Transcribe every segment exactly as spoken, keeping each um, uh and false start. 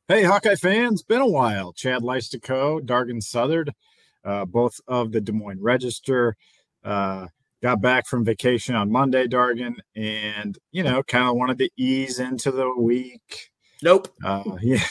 Hey, Hawkeye fans, been a while. Chad Leistico, Dargan Southard, uh, both of the Des Moines Register. Uh, got back from vacation on Monday, Dargan, and, you know, kind of wanted to ease into the week. Nope. Uh, yeah.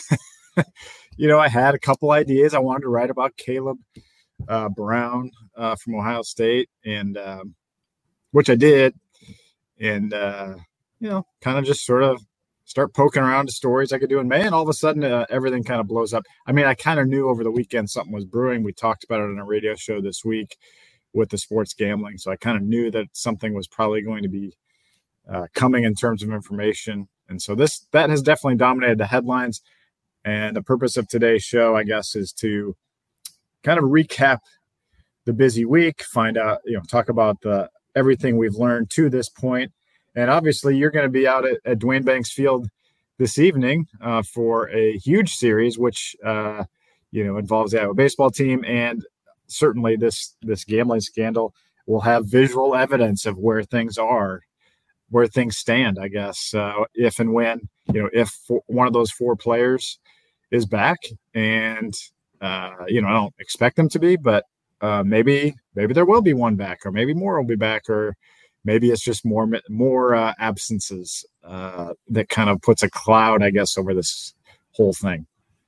you know, I had a couple ideas. I wanted to write about Caleb uh, Brown uh, from Ohio State, and um, which I did. And, uh, you know, kind of just sort of start poking around to stories I could do. And man, all of a sudden, uh, everything kind of blows up. I mean, I kind of knew over the weekend something was brewing. We talked about it on a radio show this week with the sports gambling. So I kind of knew that something was probably going to be uh, coming in terms of information. And so this, that has definitely dominated the headlines. And the purpose of today's show, I guess, is to kind of recap the busy week, find out, you know, talk about the everything we've learned to this point. And obviously, you're going to be out at, at Duane Banks Field this evening uh, for a huge series, which uh, you know involves the Iowa baseball team, and certainly this this gambling scandal will have visual evidence of where things are, where things stand. I guess uh, if and when you know if one of those four players is back, and uh, you know I don't expect them to be, but uh, maybe maybe there will be one back, or maybe more will be back, or maybe it's just more more uh, absences uh, that kind of puts a cloud, I guess, over this whole thing.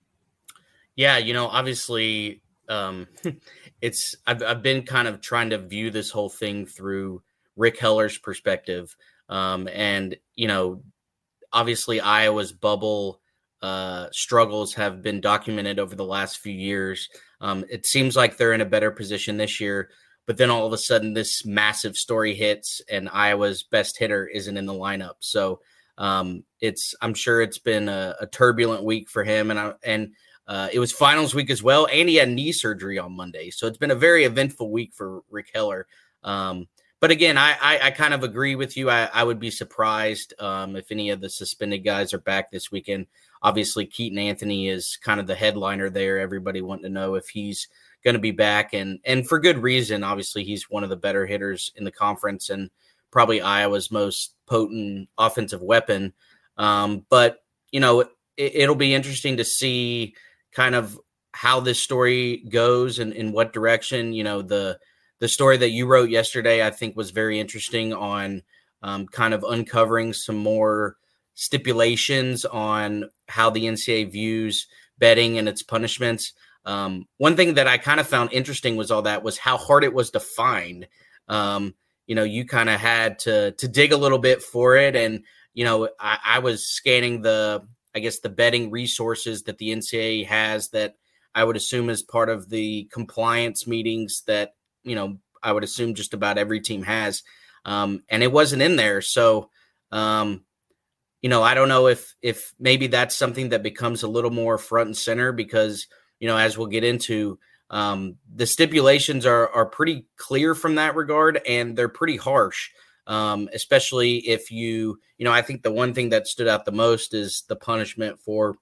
Yeah, you know, obviously, um, it's I've I've been kind of trying to view this whole thing through Rick Heller's perspective, um, and you know, obviously, Iowa's bubble uh, struggles have been documented over the last few years. Um, it seems like they're in a better position this year. But then all of a sudden, this massive story hits, and Iowa's best hitter isn't in the lineup. So um, it's I'm sure it's been a, a turbulent week for him, and I, and uh, it was finals week as well, and he had knee surgery on Monday. So it's been a very eventful week for Rick Heller. Um, but again, I, I, I kind of agree with you. I, I would be surprised um, if any of the suspended guys are back this weekend. Obviously, Keaton Anthony is kind of the headliner there. Everybody wanting to know if he's going to be back, and and for good reason. Obviously, he's one of the better hitters in the conference and probably Iowa's most potent offensive weapon. Um, but, you know, it, it'll be interesting to see kind of how this story goes and in what direction. You know, the the story that you wrote yesterday, I think, was very interesting on um, kind of uncovering some more stipulations on how the N C double A views betting and its punishments. Um, one thing that I kind of found interesting was all that was how hard it was to find. Um, you know, you kind of had to to dig a little bit for it. And, you know, I, I was scanning the, I guess, the betting resources that the N C double A has that I would assume is part of the compliance meetings that, you know, I would assume just about every team has. Um, and it wasn't in there. So, um, you know, I don't know if if maybe that's something that becomes a little more front and center because, you know, as we'll get into, um, the stipulations are are pretty clear from that regard, and they're pretty harsh, um, especially if you, you know, I think the one thing that stood out the most is the punishment for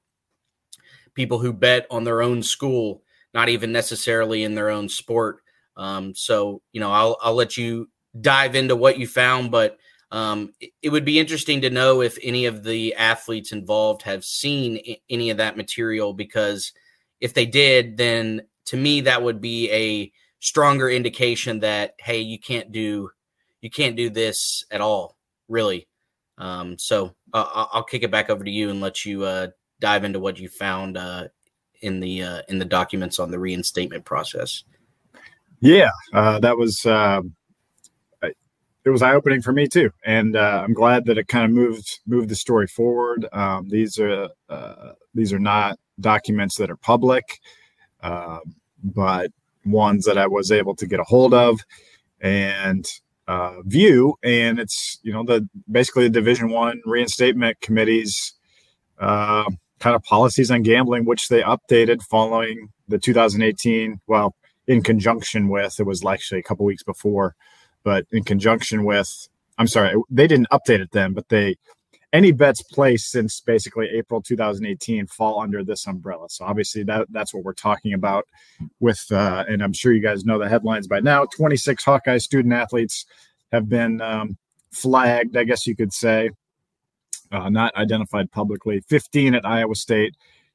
people who bet on their own school, not even necessarily in their own sport. Um, so, you know, I'll I'll let you dive into what you found, but um, it, it would be interesting to know if any of the athletes involved have seen I- any of that material, because if they did, then to me, that would be a stronger indication that, hey, you can't do, you can't do this at all, really. Um, so uh, I'll kick it back over to you and let you uh, dive into what you found uh, in the uh, in the documents on the reinstatement process. Yeah, uh, that was uh, it was eye opening for me too, and uh, I'm glad that it kind of moved moved the story forward. Um, these are uh, these are not documents that are public, uh, but ones that I was able to get a hold of and uh, view. And it's, you know, the basically the Division One reinstatement committee's uh, kind of policies on gambling, which they updated following the two thousand eighteen. Well, in conjunction with, it was actually a couple weeks before, but in conjunction with, I'm sorry, they didn't update it then, but they. Any bets placed since basically April two thousand eighteen fall under this umbrella. So obviously that that's what we're talking about with, uh, and I'm sure you guys know the headlines by now. twenty-six Hawkeye student athletes have been um, flagged, I guess you could say, uh, not identified publicly. fifteen at Iowa State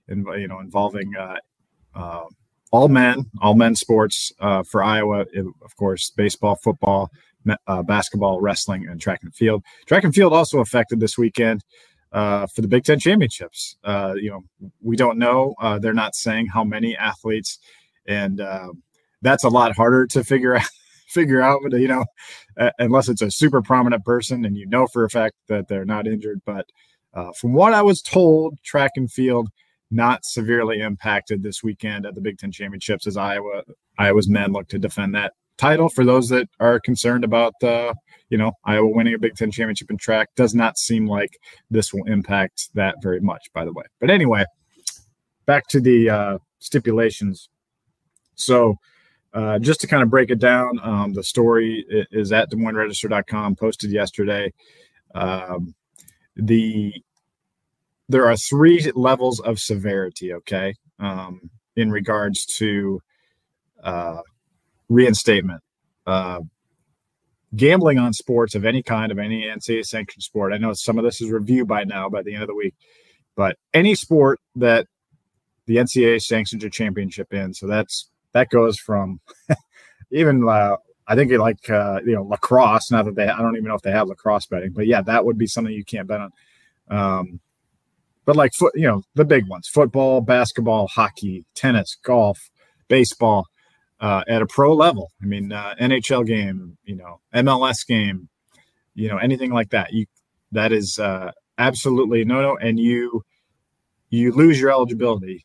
in, you know, involving uh, uh, all men, all men sports uh, for Iowa. It, of course, baseball, football, uh, basketball, wrestling, and track and field. Track and field also affected this weekend uh, for the Big Ten championships. Uh, you know, we don't know. Uh, they're not saying how many athletes, and uh, that's a lot harder to figure out. figure out, you know, uh, unless it's a super prominent person and you know for a fact that they're not injured. But uh, from what I was told, track and field not severely impacted this weekend at the Big Ten championships as Iowa Iowa's men look to defend that title. For those that are concerned about, uh, you know, Iowa winning a Big Ten championship in track, does not seem like this will impact that very much, by the way. But anyway, back to the uh, stipulations. So, Uh, just to kind of break it down, um, the story is at Des Moines Register dot com, posted yesterday. Um, the there are three levels of severity, okay, um, in regards to uh, reinstatement. Uh, gambling on sports of any kind, of any N C double A sanctioned sport. I know some of this is reviewed by now, by the end of the week, but any sport that the N C double A sanctions a championship in, so that's That goes from even, uh, I think, like, uh, you know, lacrosse. Not that they, I don't even know if they have lacrosse betting, but yeah, that would be something you can't bet on. Um, but like, foot, you know, the big ones: football, basketball, hockey, tennis, golf, baseball, uh, at a pro level. I mean, uh, N H L game, you know, M L S game, you know, anything like that. You that is uh, absolutely no, no, and you you lose your eligibility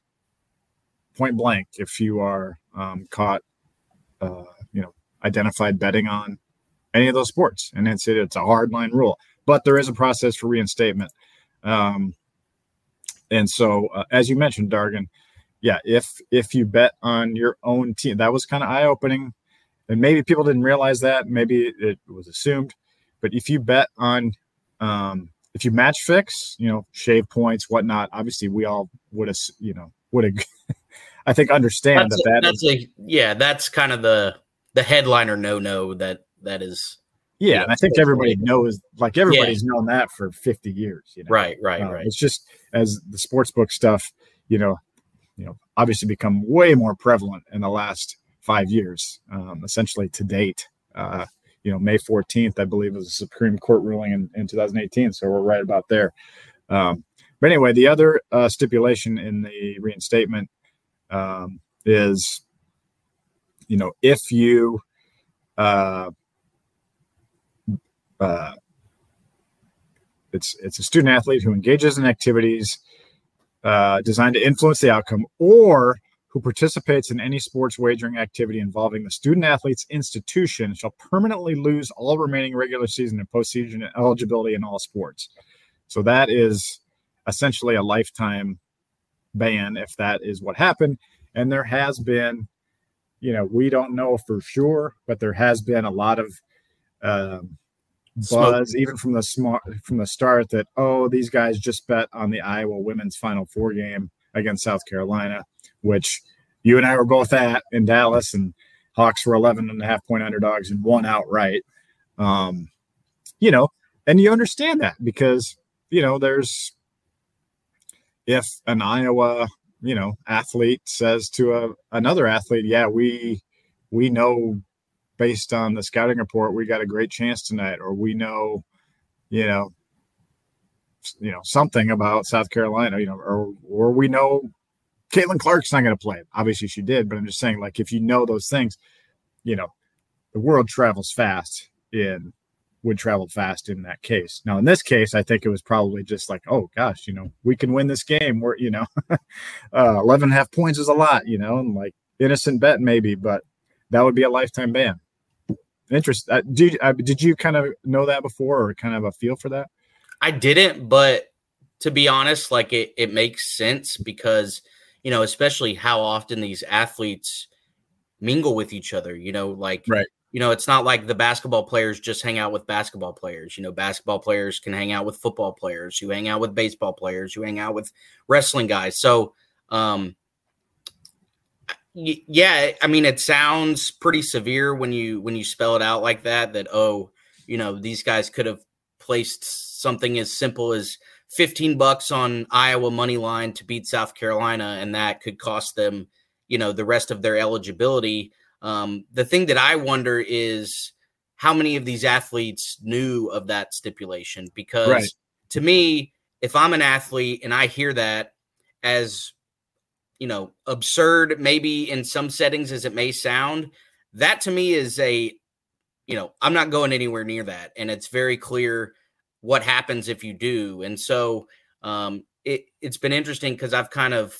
point blank if you are um, caught, uh, you know, identified betting on any of those sports. And it's, it's a hard line rule, but there is a process for reinstatement. Um, and so, uh, as you mentioned, Dargan, yeah, if if you bet on your own team, that was kind of eye opening, and maybe people didn't realize that. Maybe it was assumed, but if you bet on, um, if you match fix, you know, shave points, whatnot. Obviously, we all would have, you know, would have. I think understand that's that a, that that's is, a yeah that's kind of the the headliner no no that that is yeah, you know, and I think everybody knows, like everybody's yeah. known that for fifty years, you know? right right uh, right It's just as the sports book stuff, you know, you know, obviously become way more prevalent in the last five years, um, essentially to date. Uh, you know, May fourteenth, I believe, was a Supreme Court ruling in, in two thousand eighteen, so we're right about there. Um, but anyway, the other uh, stipulation in the reinstatement Um, is, you know, if you uh, uh, it's it's a student athlete who engages in activities uh, designed to influence the outcome, or who participates in any sports wagering activity involving the student athlete's institution, shall permanently lose all remaining regular season and postseason eligibility in all sports. So that is essentially a lifetime ban if that is what happened. And there has been, you know, we don't know for sure, but there has been a lot of um, buzz, Smoke. even from the smart from the start, that, oh, these guys just bet on the Iowa women's Final Four game against South Carolina, which you and I were both at in Dallas, and Hawks were eleven and a half point underdogs and won outright. Um, you know, and you understand that because, you know, there's, if an Iowa, you know, athlete says to a, another athlete, yeah, we, we know based on the scouting report, we got a great chance tonight, or we know, you know, you know, something about South Carolina, you know, or, or we know Caitlin Clark's not going to play. Obviously she did, but I'm just saying, like, if you know those things, you know, the world travels fast in would travel fast in that case. Now, in this case, I think it was probably just like, oh gosh, you know, we can win this game. We're, you know, uh, eleven and a half points is a lot, you know, and like innocent bet maybe, but that would be a lifetime ban. Interest. Uh, did, uh, did you kind of know that before, or kind of a feel for that? I didn't, but to be honest, like it, it makes sense because, you know, especially how often these athletes mingle with each other, you know, like, right. You know, it's not like the basketball players just hang out with basketball players. You know, basketball players can hang out with football players, who hang out with baseball players, who hang out with wrestling guys. So, um, y- yeah, I mean, it sounds pretty severe when you when you spell it out like that, that, oh, you know, these guys could have placed something as simple as fifteen bucks on Iowa money line to beat South Carolina, and that could cost them, you know, the rest of their eligibility. Um, the thing that I wonder is how many of these athletes knew of that stipulation, because right. to me, if I'm an athlete and I hear that, as, you know, absurd, maybe in some settings as it may sound, that to me is a, you know, I'm not going anywhere near that. And it's very clear what happens if you do. And so um, it, it's been interesting because I've kind of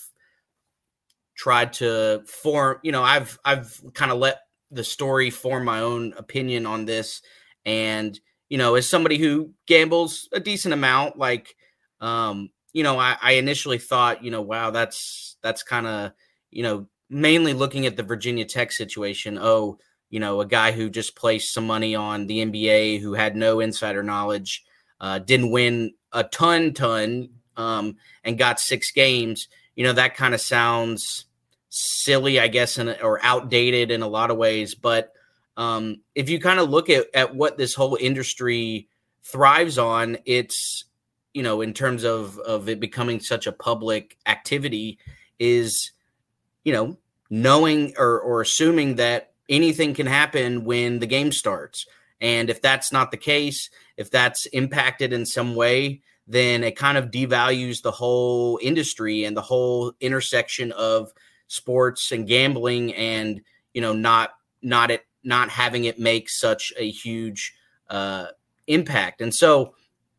tried to form, you know, I've, I've kind of let the story form my own opinion on this. And, you know, as somebody who gambles a decent amount, like, um, you know, I, I initially thought, you know, wow, that's, that's kind of, you know, mainly looking at the Virginia Tech situation. Oh, you know, a guy who just placed some money on the N B A who had no insider knowledge, uh, didn't win a ton, ton, um, and got six games. You know, that kind of sounds silly, I guess, in, or outdated in a lot of ways. But um, if you kind of look at, at what this whole industry thrives on, it's, you know, in terms of, of it becoming such a public activity, is, you know, knowing or, or assuming that anything can happen when the game starts. And if that's not the case, if that's impacted in some way, then it kind of devalues the whole industry and the whole intersection of sports and gambling, and, you know, not, not it, not having it make such a huge uh, impact. And so,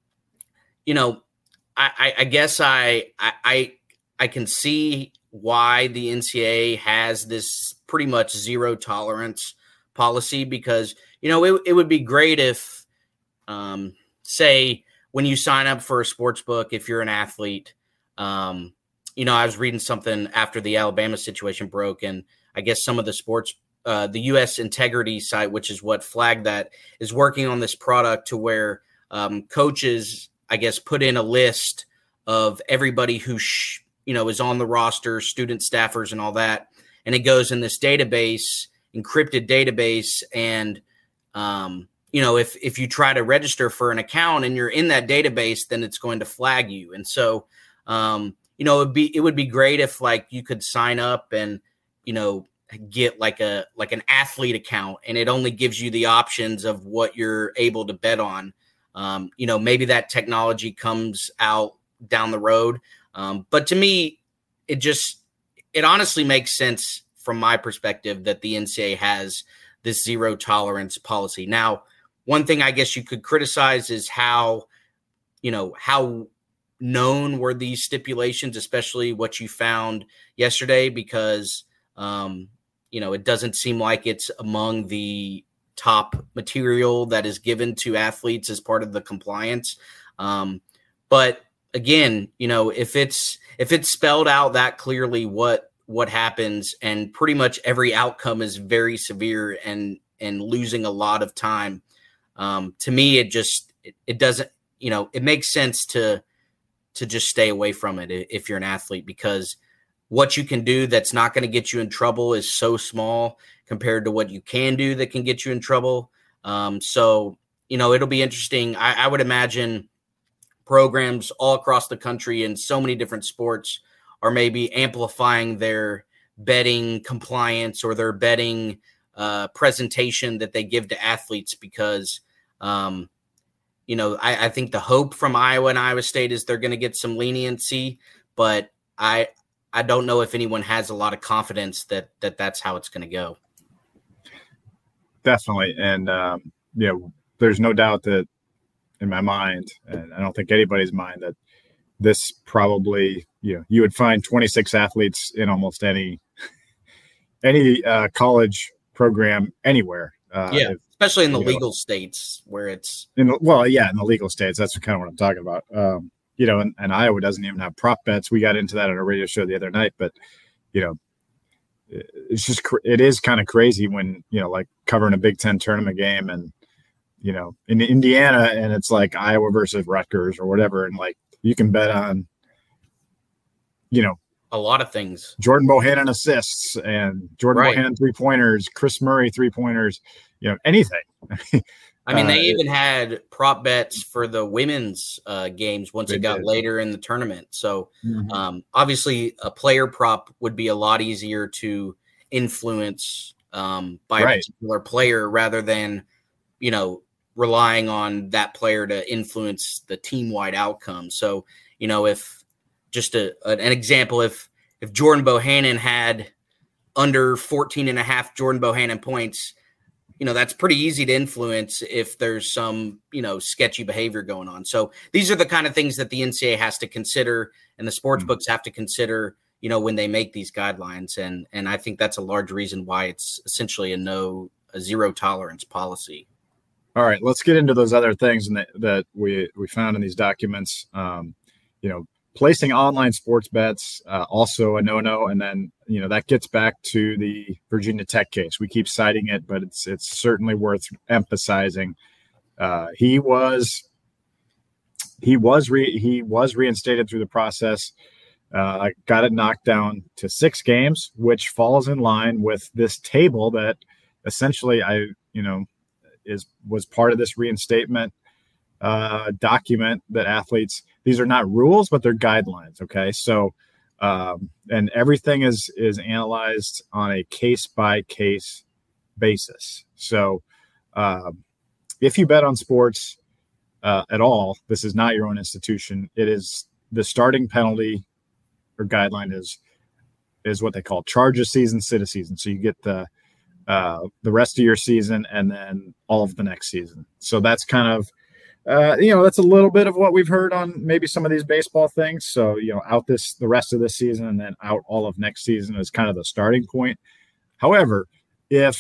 you know, I, I guess I, I, I can see why the N C double A has this pretty much zero tolerance policy, because, you know, it, it would be great if, um, say, when you sign up for a sports book, if you're an athlete, um, you know, I was reading something after the Alabama situation broke, and I guess some of the sports, uh, the U S Integrity site, which is what flagged that, is working on this product to where um, coaches, I guess, put in a list of everybody who, sh- you know, is on the roster, student staffers and all that. And it goes in this database, encrypted database. And, um, you know, if, if you try to register for an account and you're in that database, then it's going to flag you. And so, um, you know, it'd be, it would be great if, like, you could sign up and, you know, get like a, like an athlete account, and it only gives you the options of what you're able to bet on. Um, you know, maybe that technology comes out down the road. Um, but to me, it just, it honestly makes sense from my perspective that the N C double A has this zero tolerance policy. Now, one thing I guess you could criticize is how, you know, how known were these stipulations, especially what you found yesterday, because, um, you know, it doesn't seem like it's among the top material that is given to athletes as part of the compliance. Um, but again, you know, if it's, if it's spelled out that clearly what, what happens, and pretty much every outcome is very severe and, and losing a lot of time, um, to me, it just, it, it doesn't, you know, it makes sense to, to just stay away from it if you're an athlete, because what you can do that's not going to get you in trouble is so small compared to what you can do that can get you in trouble. Um, so, you know, it'll be interesting. I, I would imagine programs all across the country in so many different sports are maybe amplifying their betting compliance or their betting uh, presentation that they give to athletes, because, um, you know, I, I think the hope from Iowa and Iowa State is they're going to get some leniency, but I, I don't know if anyone has a lot of confidence that, that that's how it's going to go. Definitely. And, um, you know, there's no doubt that in my mind, and I don't think anybody's mind, that this probably, you know, you would find twenty-six athletes in almost any, any uh, college program anywhere. Uh, yeah. if, especially in the legal know, states where it's. In the, well, yeah, in the legal states, that's kind of what I'm talking about. Um, you know, and, and Iowa doesn't even have prop bets. We got into that on a radio show the other night, but, you know, it's just, it is kind of crazy when, you know, like covering a Big Ten tournament game and, you know, in Indiana, and it's like Iowa versus Rutgers or whatever. And like, you can bet on, you know, a lot of things. Jordan Bohannon assists and Jordan right. Bohannon three pointers, Chris Murray three pointers, you know, anything. I mean, they uh, even had prop bets for the women's uh, games once it got did. later in the tournament. So mm-hmm. um, obviously a player prop would be a lot easier to influence um, by right. a particular player rather than, you know, relying on that player to influence the team-wide outcome. So, you know, if just a, an example, if, if Jordan Bohannon had under fourteen and a half Jordan Bohannon points, you know, that's pretty easy to influence if there's some, you know, sketchy behavior going on. So these are the kind of things that the N C double A has to consider and the sports mm-hmm. books have to consider, you know, when they make these guidelines. And, and I think that's a large reason why it's essentially a no, a zero tolerance policy. All right, let's get into those other things that, that we, we found in these documents. Um, you know, placing online sports bets, uh, also a no-no. And then, you know, that gets back to the Virginia Tech case. We keep citing it, but it's it's certainly worth emphasizing. Uh, he was he was re, he was reinstated through the process. Uh, got it knocked down to six games, which falls in line with this table that essentially I you know is was part of this reinstatement uh, document that athletes. These are not rules, but they're guidelines. Okay. So, um, and everything is, is analyzed on a case by case basis. So, um, if you bet on sports, uh, at all, this is not your own institution. It is the starting penalty or guideline is, is what they call charge a season, sit a season. So you get the, uh, the rest of your season and then all of the next season. So that's kind of, Uh, you know, that's a little bit of what we've heard on maybe some of these baseball things. So, you know, out this the rest of this season and then out all of next season is kind of the starting point. However, if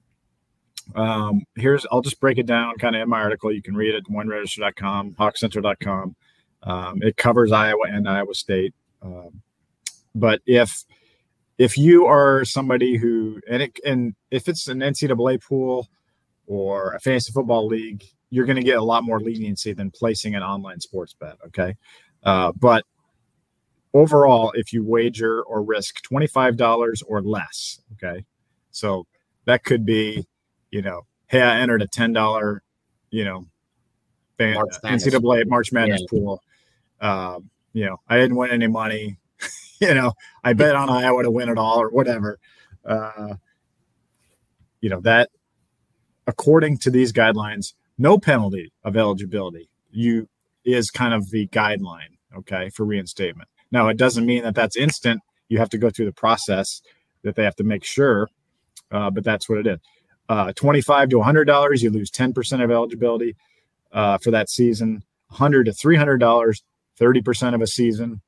um, here's I'll just break it down kind of in my article. You can read it at wine register dot com, hawk center dot com. Um, it covers Iowa and Iowa State. Um, but if if you are somebody who and it and if it's an N C double A pool or a fantasy football league, you're going to get a lot more leniency than placing an online sports bet. Okay. Uh, but overall, if you wager or risk twenty-five dollars or less, okay. So that could be, you know, hey, I entered a ten dollars, you know, fan, N C double A March Madness yeah. pool. Uh, you know, I didn't win any money, you know, I bet on Iowa to win it all or whatever. Uh, you know, that according to these guidelines, no penalty of eligibility you is kind of the guideline, okay, for reinstatement. Now, it doesn't mean that that's instant. You have to go through the process that they have to make sure, uh, but that's what it is. Uh, twenty-five to one hundred dollars, you lose ten percent of eligibility uh, for that season. one hundred to three hundred dollars, thirty percent of a season.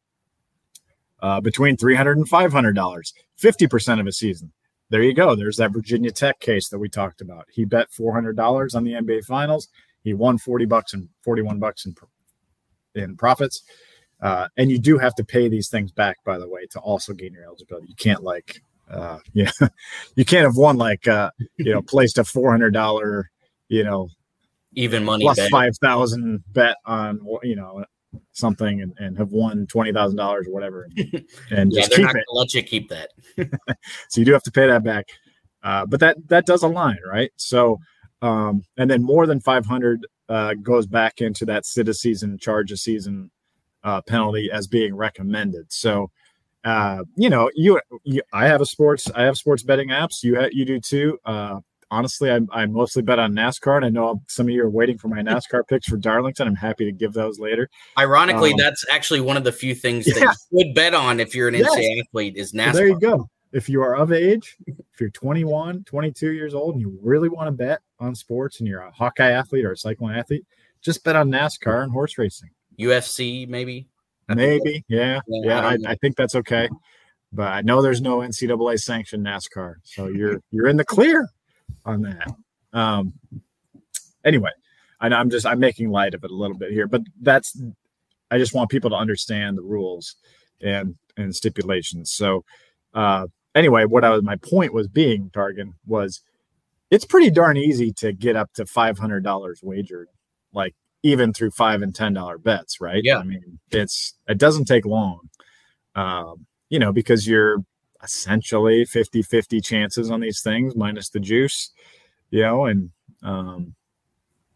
Uh, between three hundred dollars and five hundred dollars, fifty percent of a season. There you go. There's that Virginia Tech case that we talked about. He bet four hundred dollars on the N B A Finals. He won forty bucks and forty-one bucks in in profits. Uh, and you do have to pay these things back, by the way, to also gain your eligibility. You can't like, uh, you know, you can't have won like, uh, you know, placed a four hundred dollars, you know, even money plus five thousand bet on, you know, something and, and have won twenty thousand dollars or whatever and, and yeah, just they're keep not it. Gonna let you keep that. So you do have to pay that back. Uh, but that, that does align, right? So, um, and then more than five hundred uh, goes back into that sit a season, charge a season uh, penalty as being recommended. So, uh, you know, you, you, I have a sports, I have sports betting apps. You, ha- you do too. Uh, honestly, I, I mostly bet on NASCAR, and I know some of you are waiting for my NASCAR picks for Darlington. I'm happy to give those later. Ironically, um, that's actually one of the few things yeah. that you would bet on if you're an yes. N C double A athlete is NASCAR. So there you go. If you are of age, if you're twenty-one, twenty-two years old, and you really want to bet on sports and you're a Hawkeye athlete or a cycling athlete, just bet on NASCAR and horse racing. U F C, maybe? Maybe. Yeah. Yeah. yeah I, I, I think that's okay. But I know there's no N C double A sanctioned NASCAR. So you're, you're in the clear on that. Um, anyway, I know I'm just, I'm making light of it a little bit here, but that's, I just want people to understand the rules and, and stipulations. So, uh, anyway, what I was, my point was being, Targan, was it's pretty darn easy to get up to five hundred dollars wagered, like even through five and ten dollar bets, right? Yeah. I mean, it's, it doesn't take long, um, you know, because you're essentially fifty-fifty chances on these things minus the juice, you know, and, um,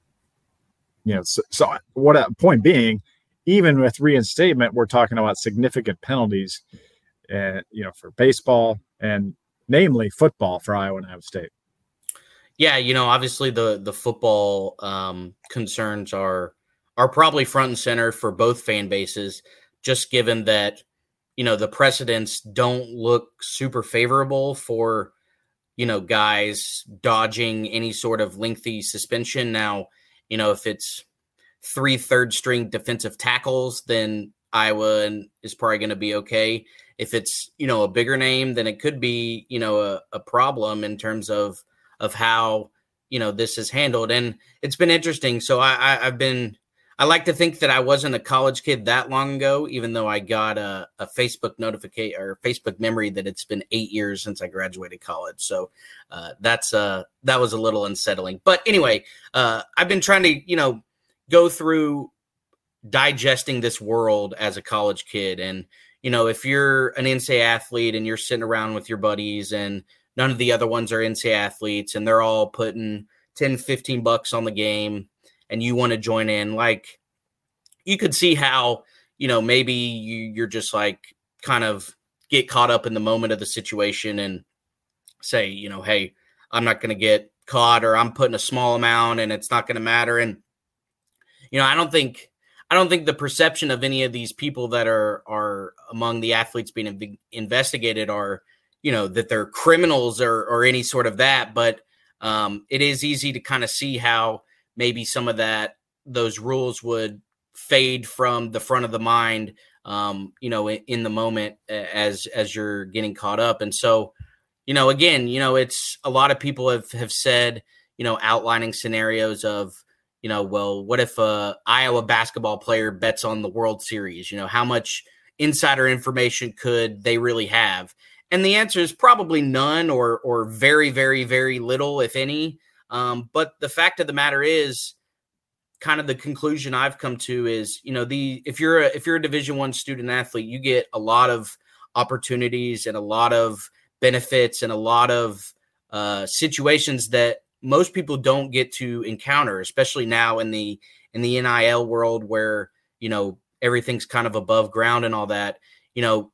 you know, so, so what a point being, even with reinstatement, we're talking about significant penalties, uh, you know, for baseball and namely football for Iowa and Iowa State. Yeah, you know, obviously the the football um, concerns are are probably front and center for both fan bases, just given that, you know, the precedents don't look super favorable for, you know, guys dodging any sort of lengthy suspension. Now, you know, if it's three third string defensive tackles, then Iowa is probably going to be okay. If it's, you know, a bigger name, then it could be, you know, a, a problem in terms of of how, you know, this is handled. And it's been interesting. So I, I, I've been, I like to think that I wasn't a college kid that long ago, even though I got a, a Facebook notification or Facebook memory that it's been eight years since I graduated college. So uh, that's uh, that was a little unsettling. But anyway, uh, I've been trying to, you know, go through digesting this world as a college kid. And, you know, if you're an N C A A athlete and you're sitting around with your buddies and none of the other ones are N C A A athletes and they're all putting ten, fifteen bucks on the game and you want to join in, like, you could see how, you know, maybe you, you're just like kind of get caught up in the moment of the situation and say, you know, hey, I'm not going to get caught, or I'm putting a small amount and it's not going to matter. And, you know, I don't think, I don't think the perception of any of these people that are, are among the athletes being investigated are, you know, that they're criminals or, or any sort of that. But um, it is easy to kind of see how maybe some of that, those rules would fade from the front of the mind, um, you know, in, in the moment as, as you're getting caught up. And so, you know, again, you know, it's a lot of people have, have said, you know, outlining scenarios of, you know, well, what if a Iowa basketball player bets on the World Series? You know, how much insider information could they really have? And the answer is probably none, or or very, very, very little, if any. Um, but the fact of the matter is, kind of the conclusion I've come to is, you know, the if you're a, if you're a Division One student athlete, you get a lot of opportunities and a lot of benefits and a lot of uh, situations that most people don't get to encounter, especially now in the in the N I L world where, you know, everything's kind of above ground and all that. You know,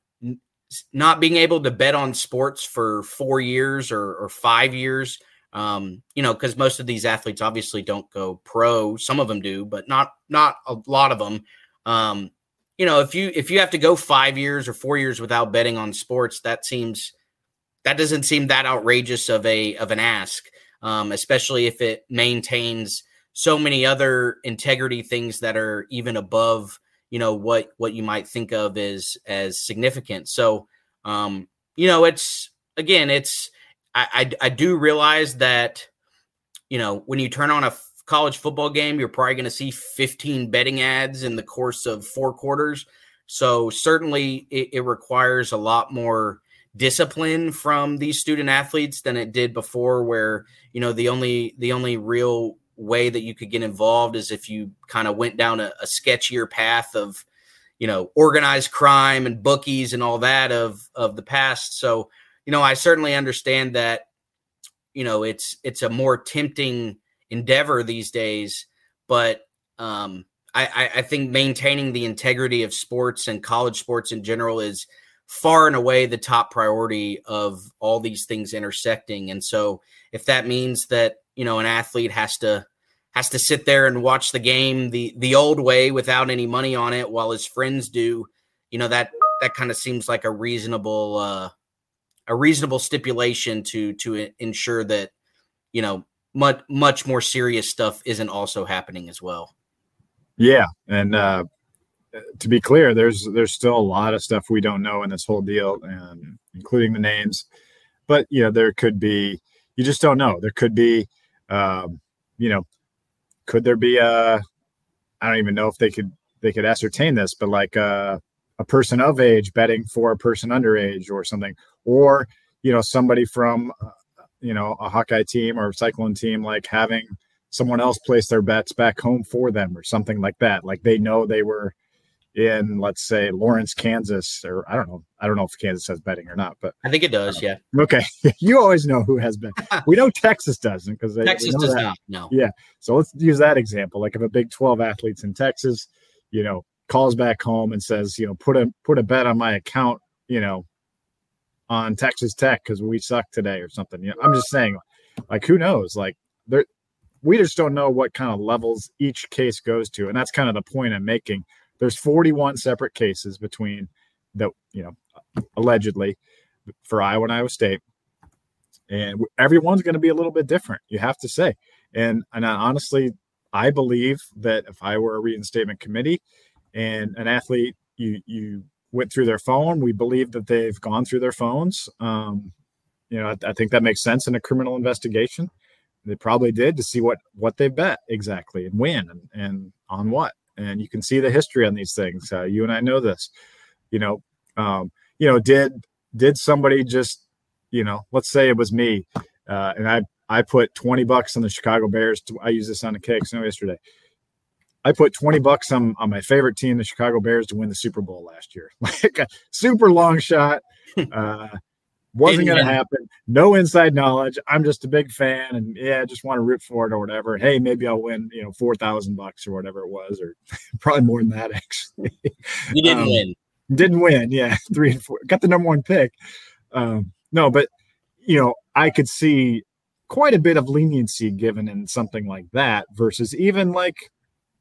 not being able to bet on sports for four years or, or five years, um, you know, because most of these athletes obviously don't go pro. Some of them do, but not not a lot of them. Um, you know, if you if you have to go five years or four years without betting on sports, that seems that doesn't seem that outrageous of a of an ask, um, especially if it maintains so many other integrity things that are even above, you know, what, what you might think of as, as significant. So, um, you know, it's, again, it's, I, I, I do realize that, you know, when you turn on a f- college football game, you're probably going to see fifteen betting ads in the course of four quarters. So certainly it, it requires a lot more discipline from these student athletes than it did before, where, you know, the only, the only real way that you could get involved is if you kind of went down a, a sketchier path of, you know, organized crime and bookies and all that of, of the past. So, you know, I certainly understand that, you know, it's, it's a more tempting endeavor these days, but um, I, I think maintaining the integrity of sports and college sports in general is far and away the top priority of all these things intersecting. And so if that means that, you know, an athlete has to, has to sit there and watch the game the the old way without any money on it while his friends do, you know, that that kind of seems like a reasonable uh, a reasonable stipulation to to ensure that, you know, much much more serious stuff isn't also happening as well. Yeah, and uh, to be clear, there's there's still a lot of stuff we don't know in this whole deal, and including the names. But you know, there could be, you just don't know. There could be, um, you know. Could there be a, I don't even know if they could, they could ascertain this, but like a, a person of age betting for a person underage or something, or, you know, somebody from, uh, you know, a Hawkeye team or a Cyclone team, like having someone else place their bets back home for them or something like that. Like they know they were, in, let's say, Lawrence, Kansas, or I don't know. I don't know if Kansas has betting or not, but I think it does. Yeah. Okay. You always know who has betting. We know Texas doesn't because Texas does that. not. No. Yeah. So let's use that example. Like if a Big twelve athlete's in Texas, you know, calls back home and says, you know, put a put a bet on my account, you know, on Texas Tech because we suck today or something. You know, I'm just saying, like, who knows? Like, there, we just don't know what kind of levels each case goes to, and that's kind of the point I'm making. There's forty-one separate cases between the, you know, allegedly for Iowa and Iowa State, and everyone's going to be a little bit different. You have to say, and and I, honestly, I believe that if I were a reinstatement committee and an athlete, you you went through their phone, we believe that they've gone through their phones. Um, you know, I, I think that makes sense in a criminal investigation. They probably did to see what what they bet exactly and when and, and on what. And you can see the history on these things. Uh, you and I know this. You know, um, you know, did did somebody just, you know, let's say it was me, uh, and I I put twenty bucks on the Chicago Bears. To, I used this on the K X N O yesterday. I put twenty bucks on, on my favorite team, the Chicago Bears, to win the Super Bowl last year. Like a super long shot. Uh, wasn't going to happen. No inside knowledge. I'm just a big fan, and yeah, just want to root for it or whatever. Hey, maybe I'll win, you know, four thousand bucks or whatever it was, or probably more than that actually. You didn't um, win. Didn't win. Yeah, three and four. Got the number one pick. Um, no, but you know, I could see quite a bit of leniency given in something like that versus even like,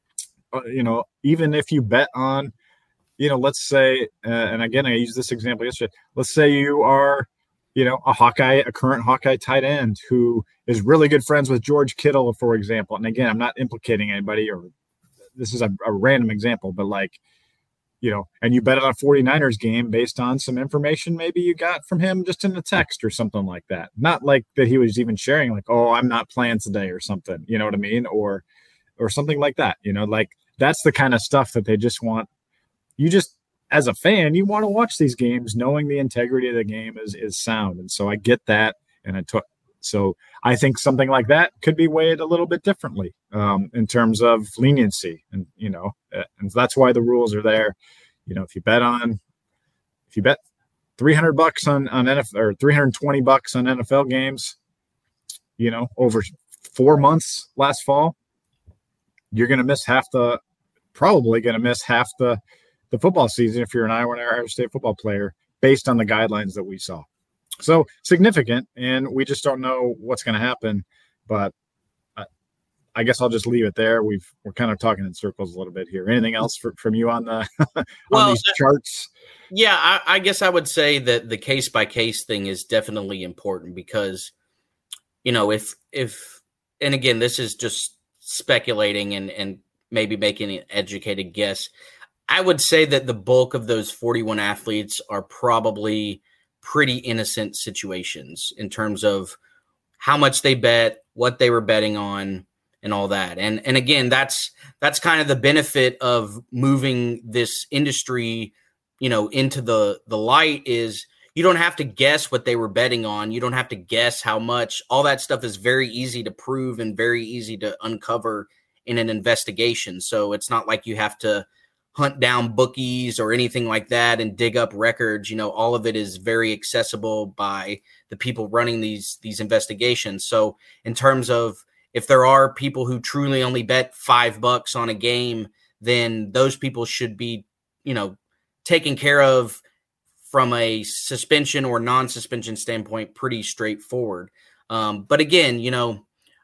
uh, you know, even if you bet on, you know, let's say, uh, and again, I used this example yesterday. Let's say you are, you know, a Hawkeye, a current Hawkeye tight end who is really good friends with George Kittle, for example. And again, I'm not implicating anybody, or this is a, a random example, but like, you know, and you bet on a 49ers game based on some information maybe you got from him just in the text or something like that. Not like that he was even sharing like, oh, I'm not playing today or something, you know what I mean? Or, or something like that, you know, like that's the kind of stuff that they just want. You just, as a fan, you want to watch these games knowing the integrity of the game is is sound. And so I get that. And I took, so I think something like that could be weighed a little bit differently um, in terms of leniency. And, you know, and that's why the rules are there. You know, if you bet on, if you bet three hundred bucks on, on N F L or three hundred twenty bucks on N F L games, you know, over four months last fall, you're going to miss half the, probably going to miss half the, the football season if you're an Iowa or Iowa State football player based on the guidelines that we saw. So significant, and we just don't know what's going to happen. But I, I guess I'll just leave it there. We've we're kind of talking in circles a little bit here. Anything else for, from you on the on well, these charts? Yeah, I, I guess I would say that the case by case thing is definitely important because, you know, if if and again, this is just speculating and and maybe making an educated guess. I would say that the bulk of those forty-one athletes are probably pretty innocent situations in terms of how much they bet, what they were betting on, and all that. And and again, that's that's kind of the benefit of moving this industry, you know, into the the light is you don't have to guess what they were betting on. You don't have to guess how much. All that stuff is very easy to prove and very easy to uncover in an investigation. So it's not like you have to hunt down bookies or anything like that and dig up records. You know, all of it is very accessible by the people running these these investigations. So in terms of if there are people who truly only bet five bucks on a game, then those people should be, you know, taken care of from a suspension or non-suspension standpoint, pretty straightforward. Um, but again, you know,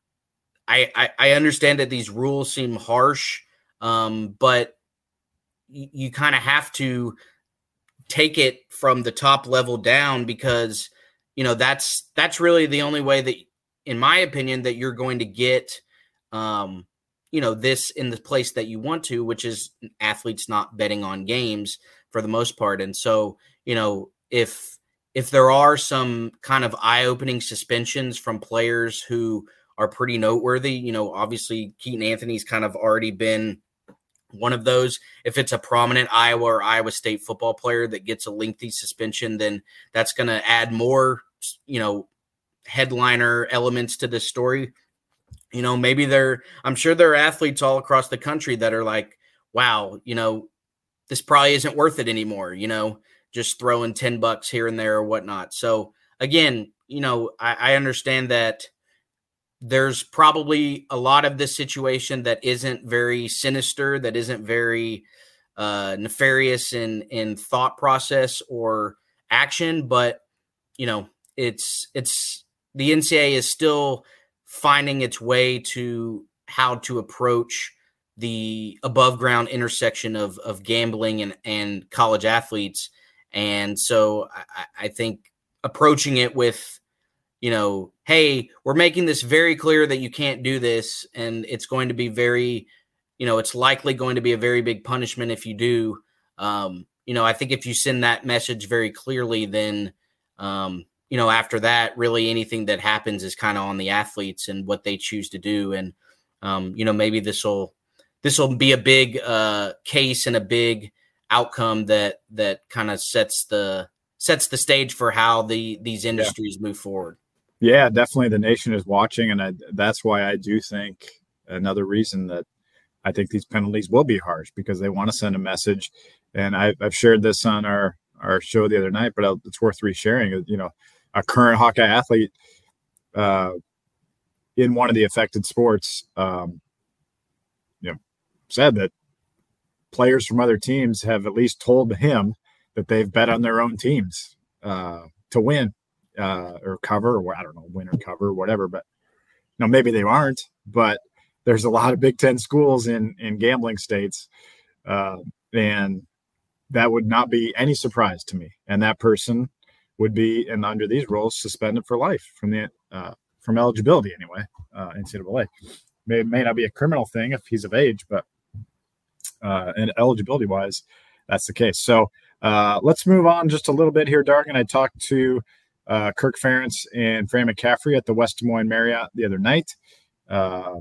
I, I, I understand that these rules seem harsh, um, but you, you kind of have to take it from the top level down because, you know, that's that's really the only way that, in my opinion, that you're going to get, um, you know, this in the place that you want to, which is athletes not betting on games for the most part. And so, you know, if if there are some kind of eye-opening suspensions from players who are pretty noteworthy, you know, obviously Keaton Anthony's kind of already been one of those. If it's a prominent Iowa or Iowa State football player that gets a lengthy suspension, then that's going to add more, you know, headliner elements to this story. You know, maybe there, I'm sure there are athletes all across the country that are like, wow, you know, this probably isn't worth it anymore, you know, just throwing ten bucks here and there or whatnot. So again, you know, I, I understand that there's probably a lot of this situation that isn't very sinister, that isn't very uh, nefarious in, in thought process or action, but you know, it's, it's the N C double A is still finding its way to how to approach the above ground intersection of, of gambling and, and college athletes. And so I, I think approaching it with, you know, hey, we're making this very clear that you can't do this. And it's going to be very, you know, it's likely going to be a very big punishment if you do. Um, you know, I think if you send that message very clearly, then, um, you know, after that, really anything that happens is kind of on the athletes and what they choose to do. And, um, you know, maybe this will, this will be a big uh, case and a big outcome that, that kind of sets the, sets the stage for how the, these industries yeah. move forward. Yeah, definitely. The nation is watching. And I, that's why I do think another reason that I think these penalties will be harsh, because they want to send a message. And I, I've shared this on our, our show the other night, but it's worth resharing. You know, a current Hawkeye athlete uh, in one of the affected sports, um, you know, said that players from other teams have at least told him that they've bet on their own teams uh, to win uh, or cover, or I don't know, win or cover or whatever. But you know, maybe they aren't. But there's a lot of Big Ten schools in in gambling states, uh, and that would not be any surprise to me. And that person would be, and under these rules, suspended for life from the uh, from eligibility anyway. Uh, N C double A may may not be a criminal thing if he's of age, but uh, and eligibility wise, that's the case. So uh, let's move on just a little bit here, Dargan. I talked to uh, Kirk Ferentz and Fran McCaffrey at the West Des Moines Marriott the other night. Uh,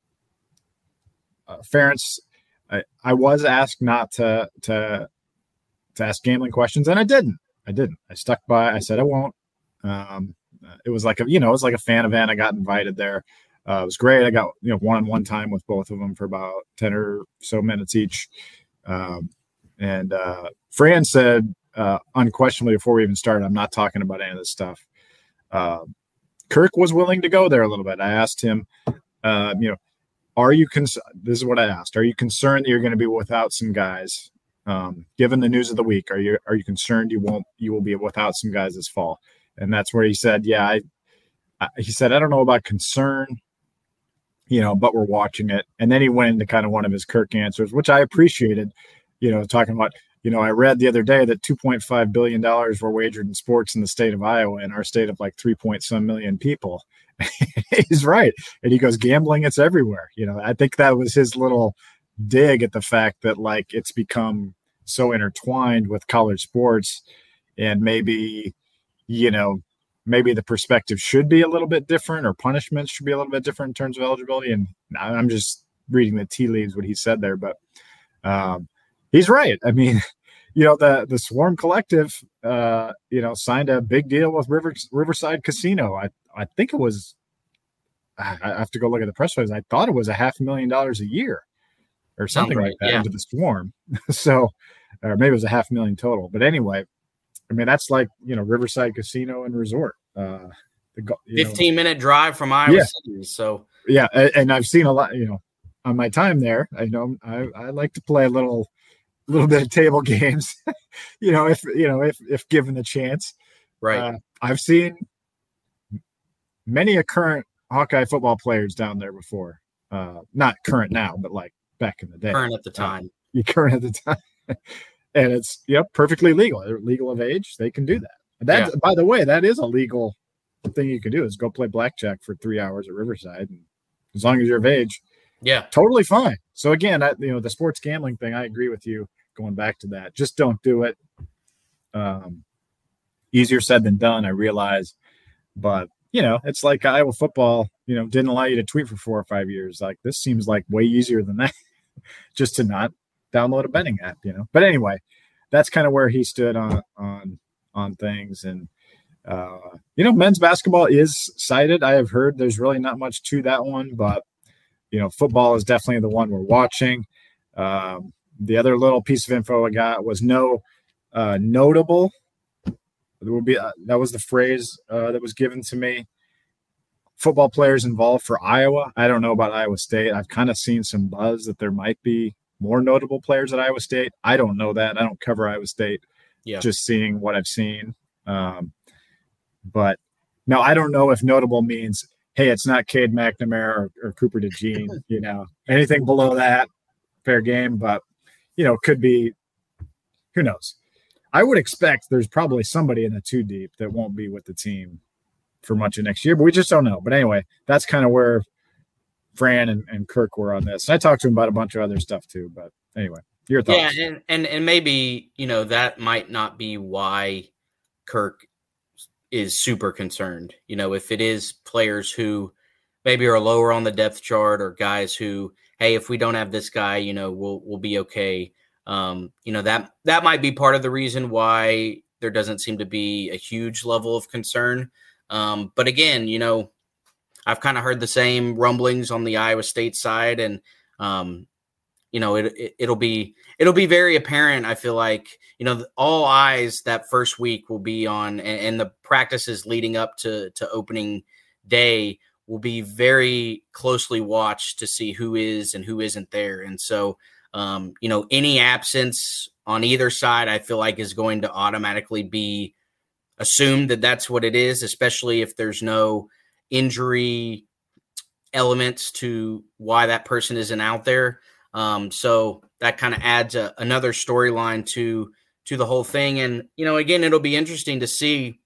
uh, Ferentz, I, I was asked not to to to ask gambling questions, and I didn't. I didn't. I stuck by. I said I won't. Um, it was like a, you know, it was like a fan event. I got invited there. Uh, it was great. I got, you know, one-on-one time with both of them for about ten or so minutes each. Um, and uh, Fran said, uh, unquestionably, before we even started, I'm not talking about any of this stuff. Uh, Kirk was willing to go there a little bit. I asked him, uh, you know, are you cons- this is what I asked. Are you concerned that you're going to be without some guys? Um, given the news of the week, are you are you concerned you won't you will be without some guys this fall? And that's where he said, yeah, I, I he said, I don't know about concern, you know, but we're watching it. And then he went into kind of one of his Kirk answers, which I appreciated, you know, talking about, you know, I read the other day that two point five billion dollars were wagered in sports in the state of Iowa, in our state of like three point some million people. He's right. And he goes, gambling, it's everywhere. You know, I think that was his little dig at the fact that like it's become so intertwined with college sports, and maybe, you know, maybe the perspective should be a little bit different, or punishments should be a little bit different in terms of eligibility. And I'm just reading the tea leaves, what he said there, but um, he's right. I mean, you know, the, the Swarm Collective, uh, you know, signed a big deal with River, Riverside Casino. I, I think it was, I have to go look at the press release. I thought it was a half a million dollars a year or something right, like that, yeah, into the Swarm. So, or maybe it was a half million total. But anyway, I mean, that's like, you know, Riverside Casino and Resort. Uh, the, fifteen know, minute drive from Iowa yeah. City. So, yeah. And I've seen a lot, you know, on my time there, I know I, I like to play a little, little bit of table games, you know, if, you know, if, if given the chance. Right. Uh, I've seen many a current Hawkeye football players down there before. Uh, not current now, but like back in the day. Current at the time. Uh, you current at the time. And it's, yep, perfectly legal. They're legal of age. They can do that. That, yeah. By the way, that is a legal thing you can do, is go play blackjack for three hours at Riverside. And as long as you're of age, yeah, totally fine. So again, I, you know, the sports gambling thing, I agree with you going back to that. Just don't do it. Um, easier said than done, I realize. But, you know, it's like Iowa football, you know, didn't allow you to tweet for four or five years. Like, this seems like way easier than that, just to not download a betting app, you know. But anyway, that's kind of where he stood on on on things. And uh you know, men's basketball is cited. I have heard there's really not much to that one, but you know, football is definitely the one we're watching. Um the other little piece of info I got was no uh, notable. There will be uh, that was the phrase uh, that was given to me. Football players involved for Iowa. I don't know about Iowa State. I've kind of seen some buzz that there might be more notable players at Iowa State. I don't know that. I don't cover Iowa State. Yeah. Just seeing what I've seen. Um, but no, I don't know if notable means, hey, it's not Cade McNamara or, or Cooper DeJean, you know, anything below that, fair game. But, you know, could be, who knows? I would expect there's probably somebody in the two deep that won't be with the team for much of next year, but we just don't know. But anyway, that's kind of where Fran and, and Kirk were on this. And I talked to him about a bunch of other stuff too, but anyway, your thoughts. Yeah, and, and, and maybe, you know, that might not be why Kirk is super concerned. You know, if it is players who maybe are lower on the depth chart or guys who, hey, if we don't have this guy, you know, we'll we'll be okay. Um, you know, that that might be part of the reason why there doesn't seem to be a huge level of concern. Um, but again, you know, I've kind of heard the same rumblings on the Iowa State side, and um, you know, it, it it'll be it'll be very apparent. I feel like, you know, all eyes that first week will be on, and, and the practices leading up to to opening day will be very closely watched to see who is and who isn't there. And so, um, you know, any absence on either side, I feel like is going to automatically be assumed that that's what it is, especially if there's no injury elements to why that person isn't out there. Um, so that kind of adds a, another storyline to, to the whole thing. And, you know, again, it'll be interesting to see.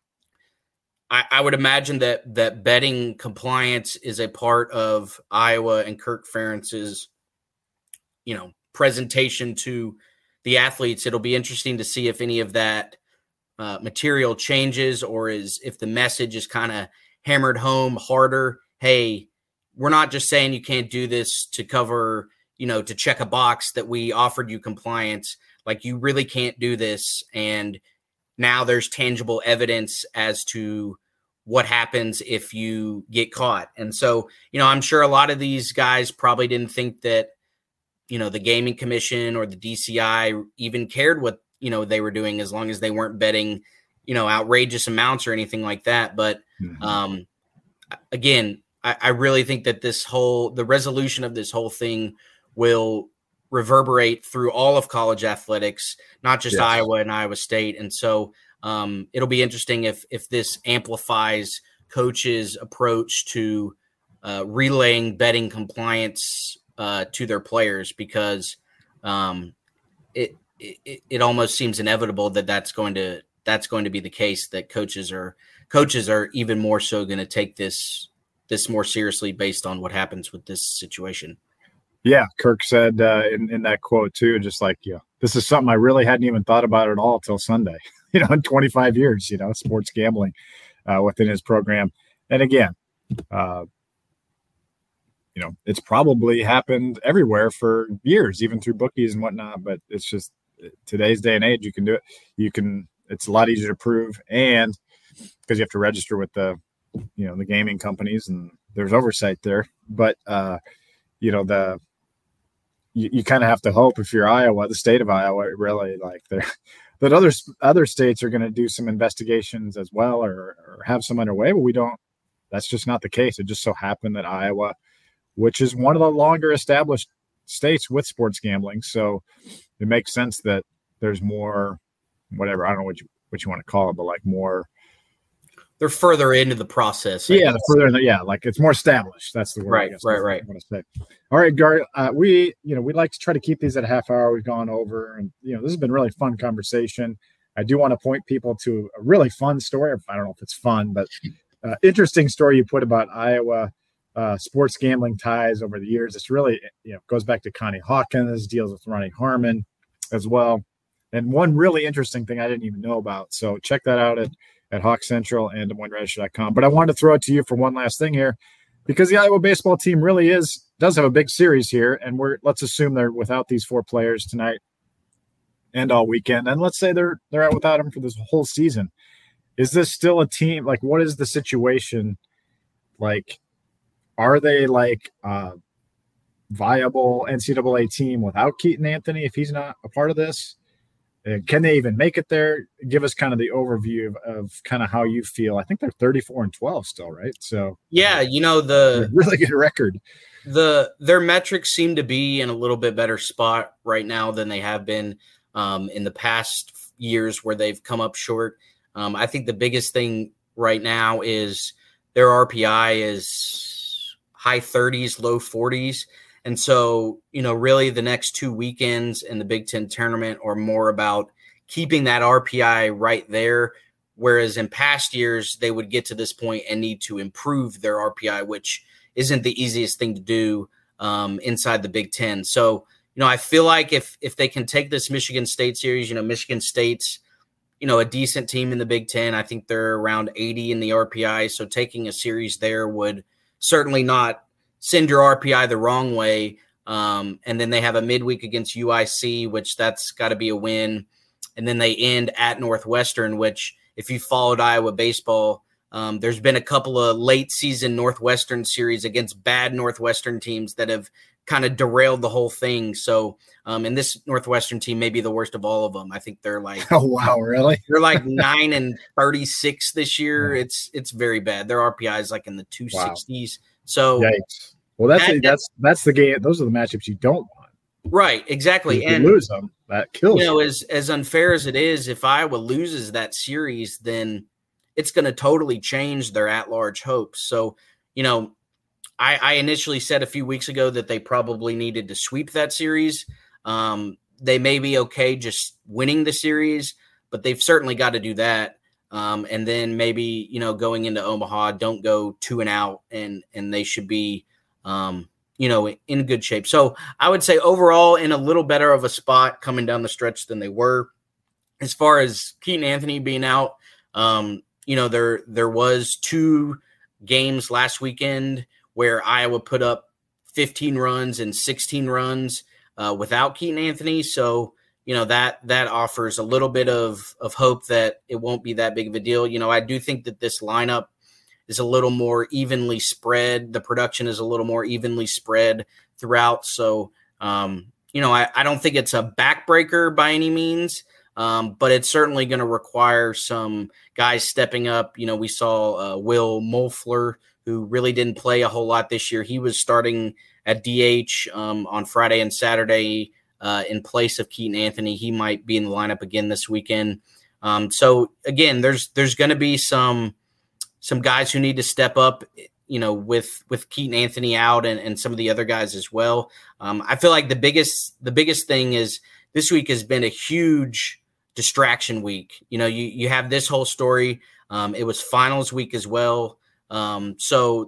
I, I would imagine that, that betting compliance is a part of Iowa and Kirk Ferentz's, you know, presentation to the athletes. It'll be interesting to see if any of that uh, material changes, or is if the message is kind of hammered home harder. Hey, we're not just saying you can't do this to cover, you know, to check a box that we offered you compliance. Like, you really can't do this. And now there's tangible evidence as to what happens if you get caught. And so, you know, I'm sure a lot of these guys probably didn't think that, you know, the Gaming Commission or the D C I even cared what, you know, they were doing, as long as they weren't betting, you know, outrageous amounts or anything like that. But mm-hmm. um, again, I, I really think that this whole, the resolution of this whole thing will reverberate through all of college athletics, not just yes. Iowa and Iowa State. And so um, it'll be interesting if, if this amplifies coaches' approach to uh, relaying betting compliance uh, to their players, because um, it, it, it almost seems inevitable that that's going to, that's going to be the case, that coaches are, coaches are even more so going to take this, this more seriously based on what happens with this situation. Yeah, Kirk said uh, in, in that quote too, just like, you know, this is something I really hadn't even thought about at all till Sunday, you know, in twenty-five years, you know, sports gambling uh, within his program. And again, uh, you know, it's probably happened everywhere for years, even through bookies and whatnot, but it's just today's day and age, you can do it. You can, it's a lot easier to prove. And because you have to register with the, you know, the gaming companies, and there's oversight there, but uh, you know, the, you, you kind of have to hope, if you're Iowa, the state of Iowa, really, like they're, that other other states are going to do some investigations as well, or, or have some underway, but we don't. That's just not the case. It just so happened that Iowa, which is one of the longer established states with sports gambling, so it makes sense that there's more, whatever, I don't know what you what you want to call it, but like more. They're further into the process. I yeah, the further, in the, yeah, like it's more established. That's the word. Right, I guess, right, right. I want to say. All right, Gar. Uh, we, you know, we like to try to keep these at a half hour. We've gone over, and you know, this has been really fun conversation. I do want to point people to a really fun story. I don't know if it's fun, but uh, interesting story you put about Iowa uh, sports gambling ties over the years. It's really, you know, goes back to Connie Hawkins, deals with Ronnie Harmon as well, and one really interesting thing I didn't even know about. So check that out at. at Hawk Central and Des Moines Register dot com. But I wanted to throw it to you for one last thing here, because the Iowa baseball team really is does have a big series here, and we're let's assume they're without these four players tonight and all weekend, and let's say they're they're out without them for this whole season. Is this still a team? Like, what is the situation? Like, are they like uh, viable N C double A team without Keaton Anthony if he's not a part of this? And can they even make it there? Give us kind of the overview of, of kind of how you feel. I think they're thirty-four and twelve still, right? So yeah, you know, the really good record. The their metrics seem to be in a little bit better spot right now than they have been um, in the past years where they've come up short. Um, I think the biggest thing right now is their R P I is high thirties, low forties. And so, you know, really the next two weekends in the Big Ten tournament are more about keeping that R P I right there. Whereas in past years, they would get to this point and need to improve their R P I, which isn't the easiest thing to do um, inside the Big Ten. So, you know, I feel like if if they can take this Michigan State series, you know, Michigan State's, you know, a decent team in the Big Ten. I think they're around eighty in the R P I. So taking a series there would certainly not send your R P I the wrong way. Um, and then they have a midweek against U I C, which that's got to be a win. And then they end at Northwestern, which if you followed Iowa baseball, um, there's been a couple of late season Northwestern series against bad Northwestern teams that have kind of derailed the whole thing. So, um, and this Northwestern team may be the worst of all of them. I think they're like, oh wow, really? They're like nine and thirty-six this year. Yeah. It's it's very bad. Their R P I is like in the two sixties. Wow. So, yikes. Well, that's that, that's that's the game. Those are the matchups you don't want. Right, exactly. And lose them, that kills you. Know, you. as as unfair as it is, if Iowa loses that series, then it's going to totally change their at-large hopes. So, you know, I, I initially said a few weeks ago that they probably needed to sweep that series. Um, they may be okay just winning the series, but they've certainly got to do that. Um, and then maybe, you know, going into Omaha, don't go two and out, and and they should be, um, you know, in good shape. So I would say overall in a little better of a spot coming down the stretch than they were. As far as Keaton Anthony being out, um, you know, there there was two games last weekend where Iowa put up fifteen runs and sixteen runs uh, without Keaton Anthony. So, you know, that that offers a little bit of, of hope that it won't be that big of a deal. You know, I do think that this lineup is a little more evenly spread. The production is a little more evenly spread throughout. So, um, you know, I, I don't think it's a backbreaker by any means, um, but it's certainly going to require some guys stepping up. You know, we saw uh, Will Moelfler, who really didn't play a whole lot this year. He was starting at D H um, on Friday and Saturday uh, in place of Keaton Anthony. He might be in the lineup again this weekend. Um, so, again, there's there's going to be some – some guys who need to step up, you know, with, with Keaton Anthony out and, and some of the other guys as well. Um, I feel like the biggest, the biggest thing is this week has been a huge distraction week. You know, you, you have this whole story. Um, it was finals week as well. Um, so,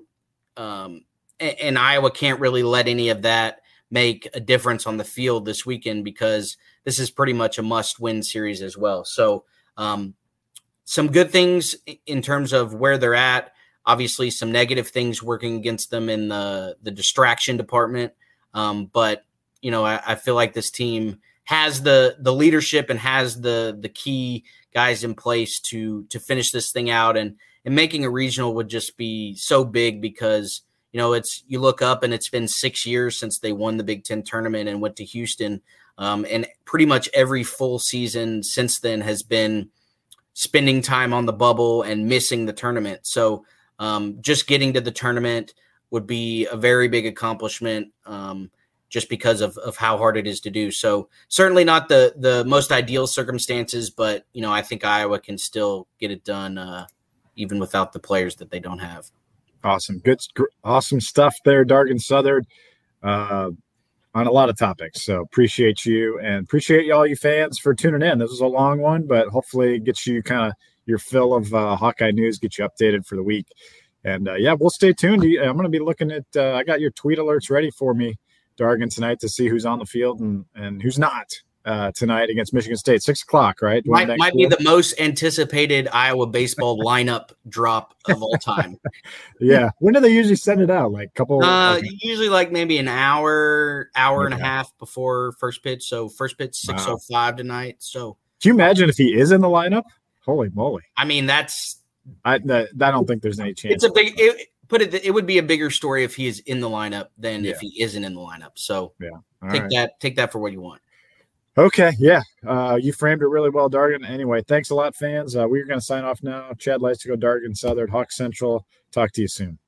um, and, and Iowa can't really let any of that make a difference on the field this weekend because this is pretty much a must win series as well. So, um, some good things in terms of where they're at, obviously some negative things working against them in the, the distraction department. Um, but, you know, I, I feel like this team has the the leadership and has the the key guys in place to to finish this thing out. And, and making a regional would just be so big because, you know, it's you look up and it's been six years since they won the Big Ten tournament and went to Houston. Um, and pretty much every full season since then has been spending time on the bubble and missing the tournament. So um, just getting to the tournament would be a very big accomplishment um, just because of, of how hard it is to do. So certainly not the, the most ideal circumstances, but, you know, I think Iowa can still get it done uh, even without the players that they don't have. Awesome. Good. Awesome stuff there, Dargan Southard, uh, on a lot of topics. So appreciate you and appreciate all you fans for tuning in. This was a long one, but hopefully it gets you kind of your fill of uh, Hawkeye news, get you updated for the week. And uh, yeah, we'll stay tuned. I'm going to be looking at, uh, I got your tweet alerts ready for me, Dargan, tonight to see who's on the field and, and who's not uh, tonight against Michigan State, six o'clock, right? Might, might be the most anticipated Iowa baseball lineup drop of all time. Yeah. When do they usually send it out? Like a couple? Uh, okay. Usually like maybe an hour, hour okay. and a half before first pitch. So first pitch, six oh five wow. tonight. So can you imagine if he is in the lineup? Holy moly. I mean, that's, I, I don't think there's any chance. It's a big, it, put it, it would be a bigger story if he is in the lineup than Yeah. if he isn't in the lineup. So Yeah. All take right. that, take that for what you want. Okay. Yeah. Uh, you framed it really well, Dargan. Anyway, thanks a lot, fans. Uh, we're going to sign off now. Chad likes to go Dargan Southern, Hawk Central. Talk to you soon.